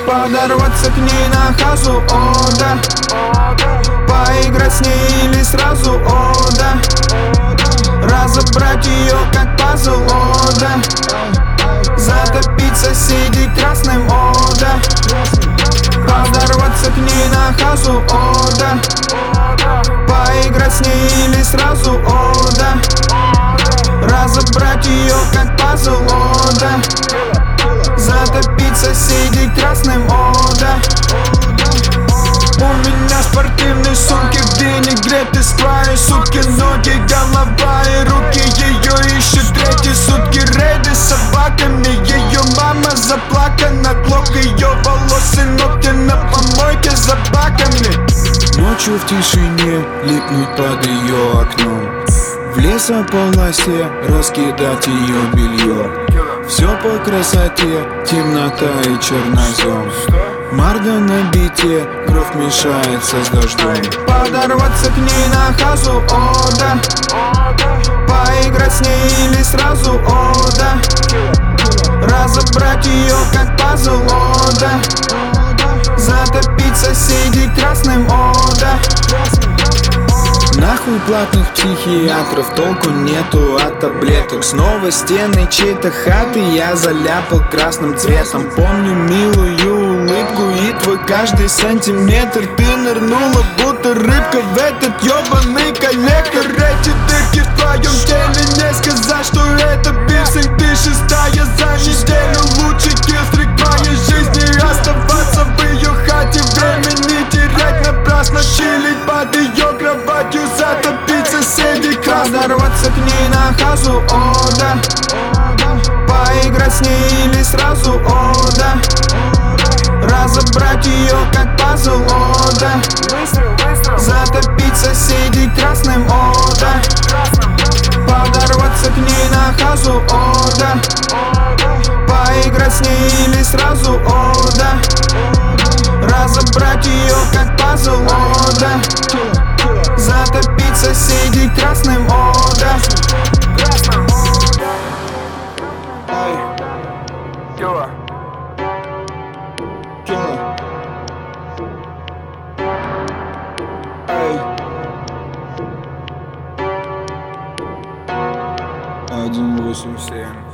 Подорваться к ней на хазу, о да. Поиграть с ней или сразу, о да. Разобрать ее как пазл, о да. Затопить соседей красным, о да. Подорваться к ней на хазу, о да. Поиграть с ней или сразу, о да. Разобрать ее как пазл, о да. Затопить соседей красным, о да. У меня спортивные сумки, где не греты спаи. Сутки ноги, голова и руки. Ее ищут третьи сутки. Рейды с собаками. Ее мама заплакана. Клок ее волос и ногти на помойке за баками. Ночью в тишине липнуть под ее окном. В лесополосе раскидать ее белье. Все по красоте, темнота и чернозем. Марда на бите, кровь мешается с дождем. Подорваться к ней на хазу, о да. Поиграть с ней или сразу, о да. Разобрать ее как пазл, о да. Затопить соседей красным, о да. Нахуй платных психиатров, толку нету от таблеток. Снова стены чьей-то хаты я заляпал красным цветом. Помню милую улыбку и твой каждый сантиметр. Ты нырнула, будто рыбка в этот ёбаный коллектор. Эти дырки в твоем теле, не сказать, что это пирсинг. Ты шестая за неделю, лучший киллстрик моей жизни. Оставаться в ее хате, времени терять напрасно. Чилить под ее кроватью, затопить соседей красным. Подорваться к ней на хазу, о да. Поиграть с ней или сразу, о да. Разобрать ее как пазл, о да. Затопить соседей красным, о да. Подорваться к ней на хазу, о да. Поиграть с ней или сразу, о да. Разобрать ее как пазл, о да. Затопить соседей красным, о да. Килла. Эй. 187.